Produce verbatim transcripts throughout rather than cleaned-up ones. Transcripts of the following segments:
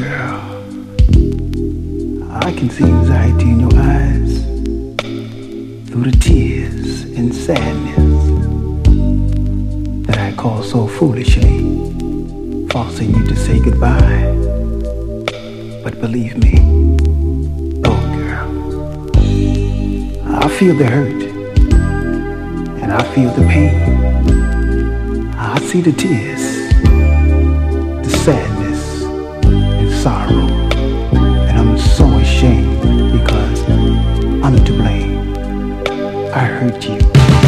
girl, I can see anxiety in your eyes through the tears and sadness that I call so foolishly, forcing you to say goodbye. But believe me, oh girl, I feel the hurt and I feel the pain. I see the tears, the sadness and sorrow, and I'm so ashamed because I'm to blame. I hurt you.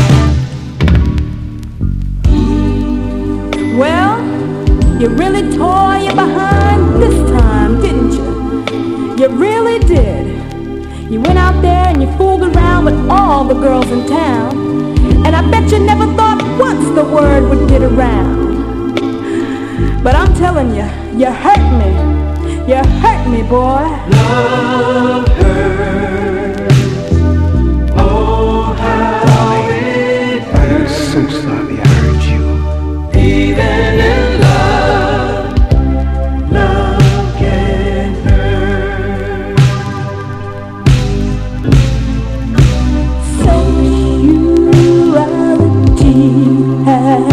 Well, you really tore your behind this time, didn't you? You really did. You went out there and you fooled around with all the girls in town, and I bet you never thought once the word would get around. But I'm telling you, you hurt me. You hurt me, boy. Love hurts. Oh, how it hurts. I'm so sorry I hurt you. Even in love, love can hurt. Sexuality has